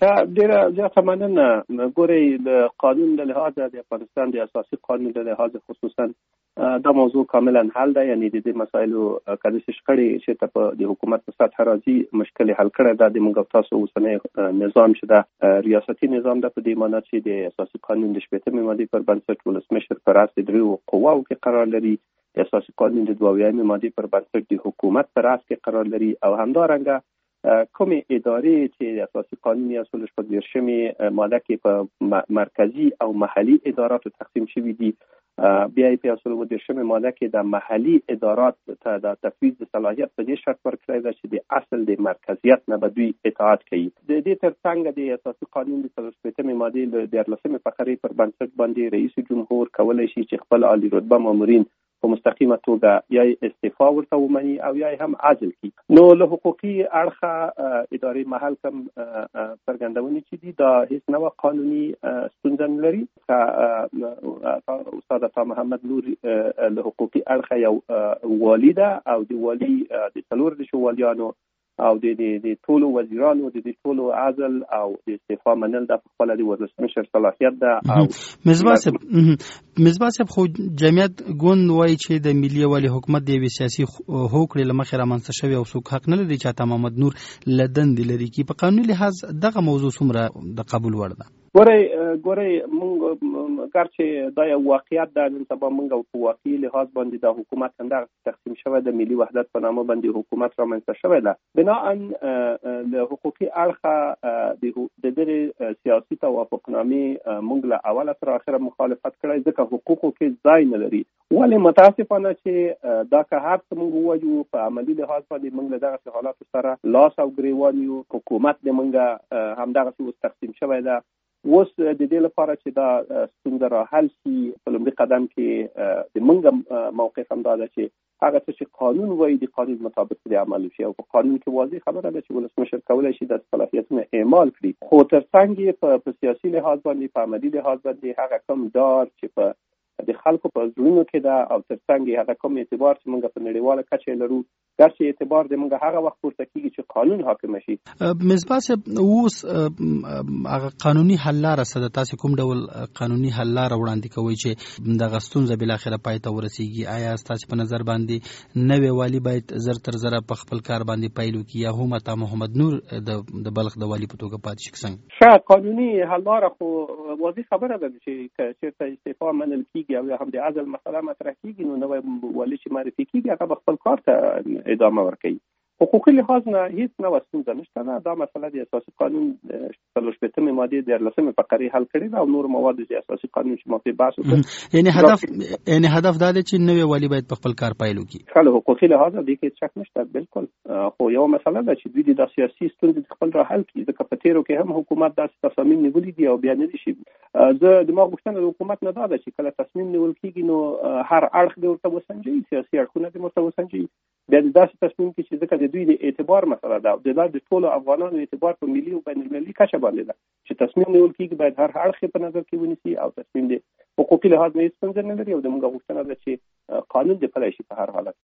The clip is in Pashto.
ډیره زیاته مننه. ګورئ د قانون له لحاظه د افغانستان د اساسي قانون له لحاظه خصوصا دا موضوع کاملا حل ده، یعنی د دې مسایلو کله چې شخړې چې ته د حکومت په سطح راځي مشکل حل کړی دا د موږ تاسو اوسنی نظام چې دا ریاستي نظام ده، په دې معنی چې د اساسي قانون د 18مې مادې پر بنسټ ولسمشر په راس د دریو قواو کې قرار لري، د اساسي قانون د 22مې مادې پر بنسټ د حکومت په راس کې قرار لري، او همدارنګه کومې ادارې چې د اساسي قانون یا 18مې ماده کې په مرکزی او محلي اداراتو تقسیم شوي دي، بیا یې په 18مې ماده کې د محلي ادارات ته د تفویض د صلاحیت په دې شرط ورکړی ده چې د اصل د مرکزیت نه به دوی اطاعت کوي. د دې ترڅنګ د اساسي قانون د 18مې مادې له 14مې فقرې پر بنسټ باندې رئیس جمهور کولی شي چې خپل عالی رتبه مامورین په مستقیمه توګه یا استعفا ورته ومني او یا هم عزل کړي. نو له حقوقي اړخه ادارې محل کوم څرګندونې چې دي دا هیڅ نوع قانوني ستونزه نه لري. استاد عطا محمد نور له حقوقي اړخه یو والي ده او د والي د 4 والیانو او د ټولو وزیرانو د ټولو عزل او د استعفا منل د خپل د ولسمشر صلاحیت ده. او مصباح صاحب خو جمعیت ګوند وایي چې د ملي والي حکومت د سیاسي هوکړې له مخې رامنځته شوی او څوک حق نه لري چې عطا محمد نور له دندې لرې کړي. په قانوني لحاظ دغه موضوع څومره د قبول وړ ده؟ ګورئ موږ ګرچې دا یو واقعیت ده، نن سبا موږ په واقعي لحاظ باندې د حکومت همدغه تقسیم شوی د ملي وحدت په نامه باندې حکومت رامنځته شوی ده. بناءً له حقوقي اړخه د دې سیاسي توافقنامې موږ له اوله تر اخره مخالفت کړی، ځکه حقوقو کې ځای نه لري. ولې متاسفانه چې دا که هر څه موږ ووایو په عملي لحاظ باندې موږ له دغسې حالاتو سره لاس او ګریوان یو. حکومت د موږ همدغسې اوس تقسیم شوی ده. اوس د دې لپاره چې دا ستونزه را حل شي په لومړي قدم کې د موږ موقف همدا ده چې هغه څه چې قانون وایي د قانون مطابق د عمل شي، او په قانون کې واضح خبره ده چې ولسمشر کولی شي د صلاحیتونو اعمال کړي، خو ترڅنګ یې په سیاسي لحاظ باندې په عملي لحاظ باندې هغه کوم دار چې په د خلکو په زړونو کې ده او ترڅنګ هغه کوم اعتبار چې موږ په نړیواله کچه لرو، ګرچې اعتبار د موږ هغه وخت پورته کېږي چې قانون حاکم شي. مصباح صاحب اوس هغه قانوني حل لاره څه ده؟ تاسې کوم ډول قانوني حل لاره وړاندې کوئ چې دغه ستونزه بالاخره پای ته ورسیږي؟ آیا ستاسې په نظر باندې نوی والي باید زر تر زره په خپل کار باندې پیل وکړي یا هم عطا محمد نور د بلخ د والي په توګه پاتې شي؟ څنګه قانوني حل لاره خو واضح خبره ده چې چېرته استعفا منل کېږي او یا هم د عزل مسله مطرح کېږي، نو نوی والي چې معرفي کېږي هغه به خپل کار ته ادامه ورکوي. حقوقي لحاظ نه هیڅ نوع ستونزه نشته ده. دا مسله د اساسي قانون 18مې مادې 14مې فقرې حل کړې ده او نور مواد د اساسي قانون چې موږ بحث وکړو. یعنی هدف دا دی چې نوی والي باید په خپل کار پیل وکړي. خاله حقوقي لحاظ دې کې شک نشته، بالکل. خو یو مسله ده چې دوی د سیاسي ستونزې خپل را حل کړي، ځکه په تیرو کې هم حکومت داسې تصامیم نیولي دي او بیا نه دي شي. زه د ما غوښتنه د حکومت نه دا ده چې کله تصمیم نیول کېږي نو هر اړخ دې ورته وسنجوي، سیاسي اړخونه دې ورته وسنجوي. بیا د داسې تصمیم کې چې ځکه د دوی د اعتبار مسله ده، د ټولو افغانانو اعتبار په ملي او بین المللي کچه باندې ده چې تصمیم نیول کېږي باید هر اړخ په نظر کې ونیسي او تصمیم دې حقوقي لحاظ نه هیڅ ستونزه نه لري او د موږ غوښتنه ده چې قانون دې پلی شي په هر حالت.